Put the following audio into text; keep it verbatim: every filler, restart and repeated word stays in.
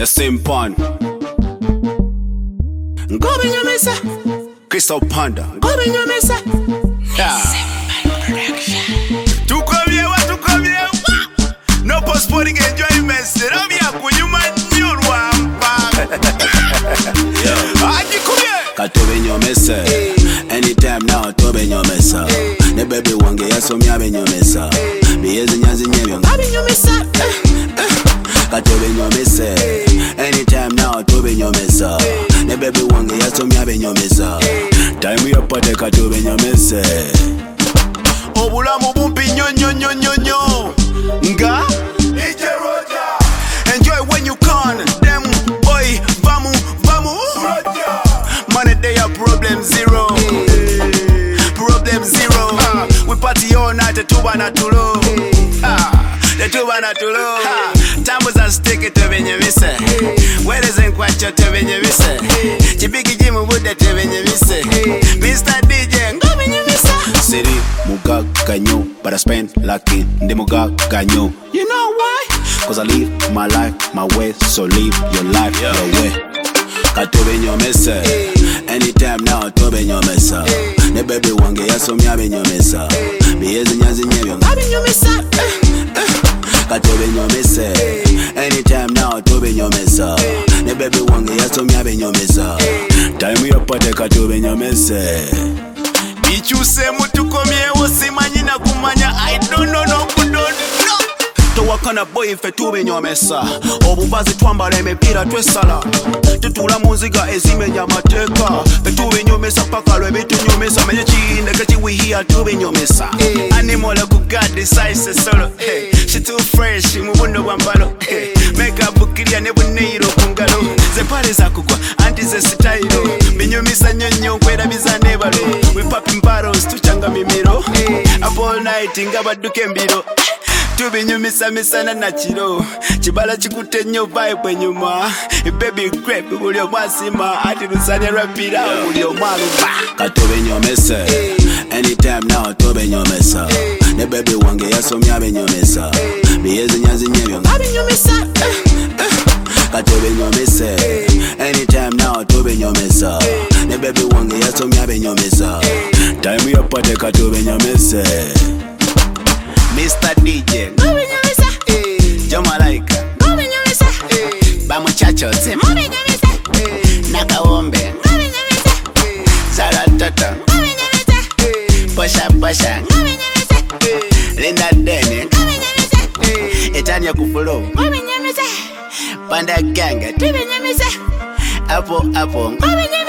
The same pan. Ngobe nyamesa. Crystal Panda. Ngobe nyamesa. Yeah. Tukomye wa tukomye wa. No postponing enjoyment. Serabia kunyuma nyurwa mpa. Aji kumye. Katobe nyomesa. Anytime now tobe nyomesa. Ne baby wange yasomi abe nyomesa. Biyezi nyazi nyebyo Abe nyomesa. Katobe nyomesa. Anytime now tobe nyomesa. Ne baby wange yasomi abe nyomesa. Time yapate katobe nyomesa. Obulamu bumpi nyo nyo nyo nyo nyo. Nga Ije Roja. Enjoy when you can. Them boy vamu vamu Roja. Money day a problem zero. Problem zero. uh, We party all night the tuba na tulo. uh, The tuba na tulo. uh, Tambo za stick it to venye vise. Where is in kwacho to venye vise. Chibiki jimu bude to venye vise. Mister D J ngo venye vise. City muga kanyo, but I spend like it. Ndi muga kanyo. You know why? Cause I live my life my way, so live your life yeah. your way. Katobe nyomesa. Anytime now tobe nyomesa. Ne baby wange yasomi abe nyomesa. Biyezi nyazi nyebyo Abe nyomesa. Katobe nyomesa. Anytime now tobe nyomesa. Ne baby wange yasomi abe nyomesa. Time yapate katobe nyomesa. Bichuse mutukomye osimanyi na kumanya. I don't know no kudono. Towakana boy ife tube nyomesa. Obubazi twambala emipira twesala. Tutula muziga ezimenya mateka. Tube nyomesa paka lwe bitu nyomesa. Menye chindeke chiwihia tube nyomesa. Animal ku God size solo. Hey, she too fresh mubundo bwambalo. Hey, makeup bukiria ne buneiro kungalo. Zempale za kugwa anti ze style. Binyomisa nyonyo kwera bizane balo. We popping bottles tuchanga mimiro. Up all night ngabaduke mbiro. Tube nyumisa misana na chiro. Chibala chikute nyo vibe nyuma. Baby grape ulio mwasima. Ati rusanya rapira ulio mwaluba. Katobe nyomesa. Anytime now tobe nyomesa. Ne baby wange yasomi abe nyomesa. Biyezi nyazi nyebyo Abe nyomesa. Katobe nyomesa. Anytime now tobe nyomesa. Ne baby wange yasomi abe nyomesa. Time yapate katobe nyomesa. Mister D J Ngobe nyomesa. Jomalaika Ngobe nyomesa. Bamuchachote Ngobe nyomesa. Nakawombe Ngobe nyomesa. Zaratata Ngobe nyomesa. Posha posha Ngobe nyomesa. Linda Dene Ngobe nyomesa. Etania kufulo Ngobe nyomesa. Panda ganga Tube nyomesa. Apo apo Ngobe nyomesa.